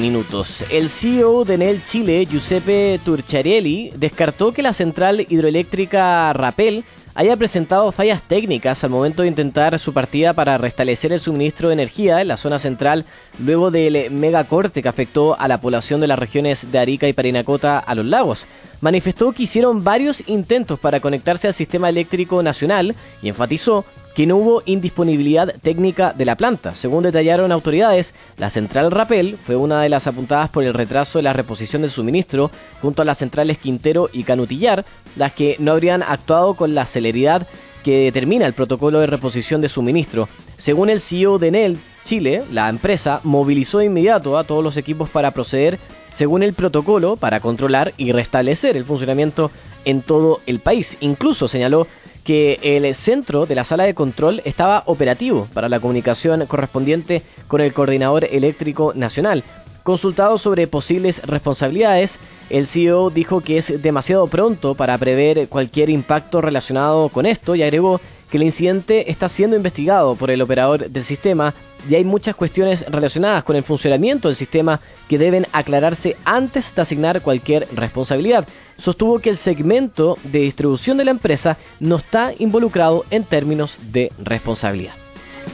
Minutos. El CEO de Enel Chile, Giuseppe Turchiarelli, descartó que la central hidroeléctrica Rapel haya presentado fallas técnicas al momento de intentar su partida para restablecer el suministro de energía en la zona central luego del megacorte que afectó a la población de las regiones de Arica y Parinacota a los lagos. Manifestó que hicieron varios intentos para conectarse al sistema eléctrico nacional y enfatizó que no hubo indisponibilidad técnica de la planta. Según detallaron autoridades, la central Rapel fue una de las apuntadas por el retraso de la reposición del suministro junto a las centrales Quintero y Canutillar, las que no habrían actuado con la celeridad que determina el protocolo de reposición de suministro. Según el CEO de Enel Chile, la empresa movilizó de inmediato a todos los equipos para proceder según el protocolo para controlar y restablecer el funcionamiento en todo el país. Incluso señaló que el centro de la sala de control estaba operativo para la comunicación correspondiente con el Coordinador Eléctrico Nacional. Consultado sobre posibles responsabilidades, el CEO dijo que es demasiado pronto para prever cualquier impacto relacionado con esto y agregó que el incidente está siendo investigado por el operador del sistema y hay muchas cuestiones relacionadas con el funcionamiento del sistema que deben aclararse antes de asignar cualquier responsabilidad. Sostuvo que el segmento de distribución de la empresa no está involucrado en términos de responsabilidad.